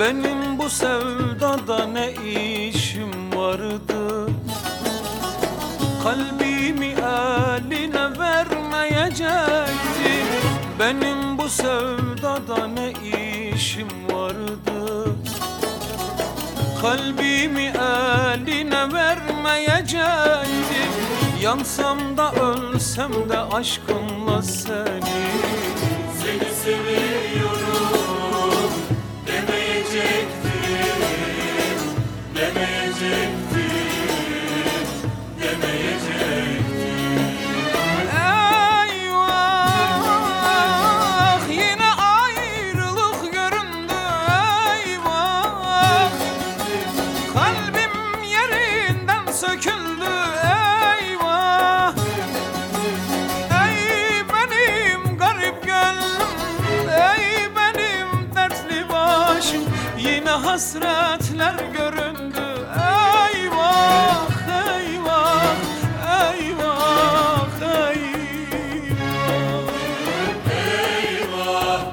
Benim bu sevdada ne işim vardı? Kalbimi eline vermeyecektim. Benim bu sevdada ne işim vardı? Kalbimi eline vermeyecektim. Yansam da ölsem de aşkınla seni. Seni seviyorum demeyecektim, demeyecektim, demeyecektim. Eyvah, yine ayrılık göründü. Eyvah, kalbim yerinden söküldü. Eyvah, ey benim garip gönlüm, ey benim dertli başım, yine hasretler göründü. Eyvah, eyvah, eyvah, eyvah. Eyvah,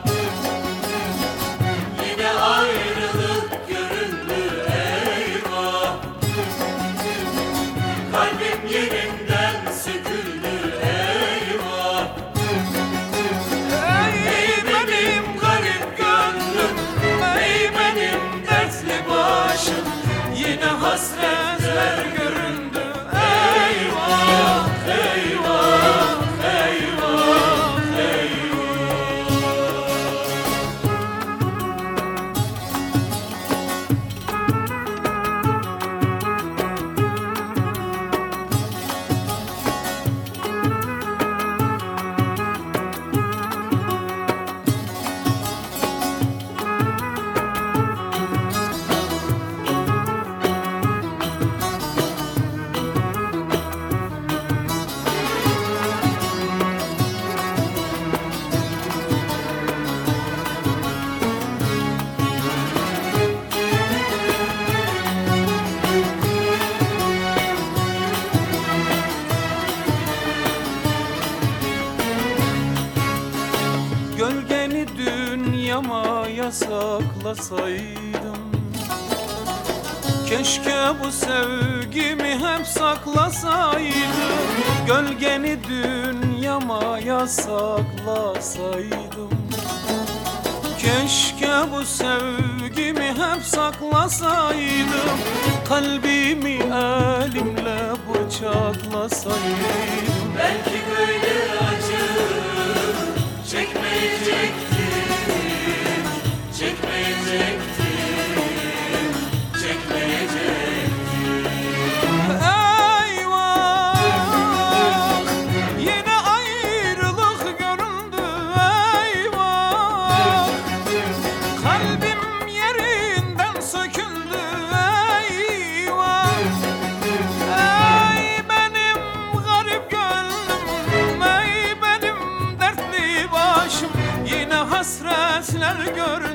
yine ayrılık göründü. Eyvah, kalbim yerinden söküldü. Eyvah, Ey benim garip gönlüm, ey benim dertli başım, yine hasretler göründü. Eyvah, eyvah, eyvah, eyvah. Gölgeni dünyama yasaklasaydım, keşke bu sevgimi hep saklasaydım. Gölgeni dünyama yasaklasaydım, keşke bu sevgimi hep saklasaydım. Kalbimi elimle bıçaklasaydım. belki böyle acı çekmeyecektim, çekmeyecektim, çekmeyecektim. Eyvah, yine ayrılık göründü. Eyvah, kalbim yerinden söküldü. Eyvah, ey benim garip gönlüm, ey benim dertli başım, yine hasretler gördü.